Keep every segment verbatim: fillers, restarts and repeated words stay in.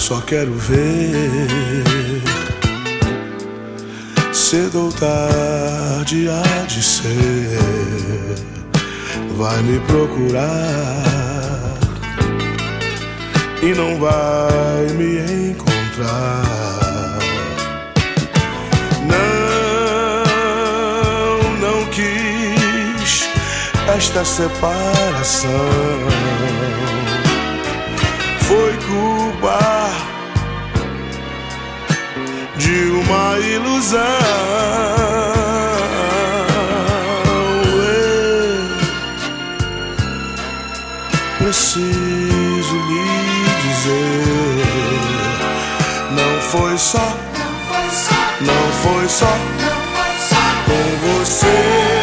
só quero ver. Cedo ou tarde há de ser, vai me procurar e não vai me encontrar. Não, não quis esta separação, foi culpa de uma ilusão. Eu preciso lhe dizer, não foi só, não foi só com você.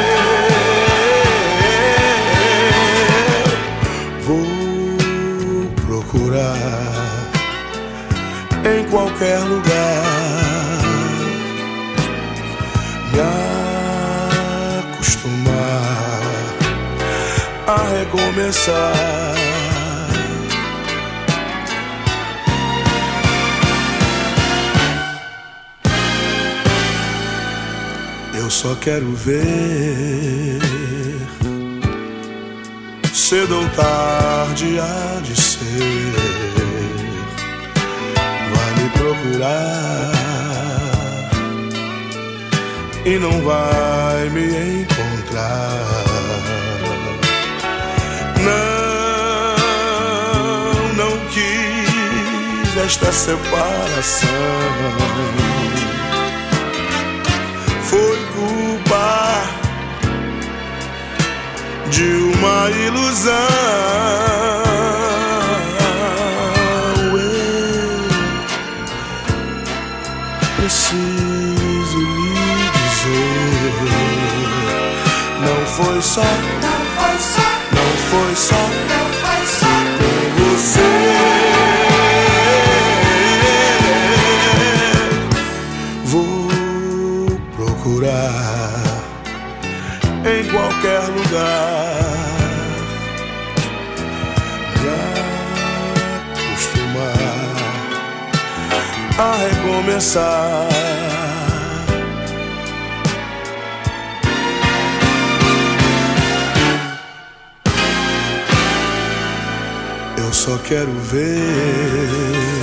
Vou procurar em qualquer lugar, me acostumar a recomeçar. Eu só quero ver, cedo ou tarde há de ser, vai me procurar e não vai me encontrar. Não, não quis esta separação, foi culpa de uma ilusão. Eu preciso lhe dizer, não foi só, não foi só, não foi só, não foi só com você. Vou procurar em qualquer lugar, me acostumar a recomeçar. Eu só quero ver,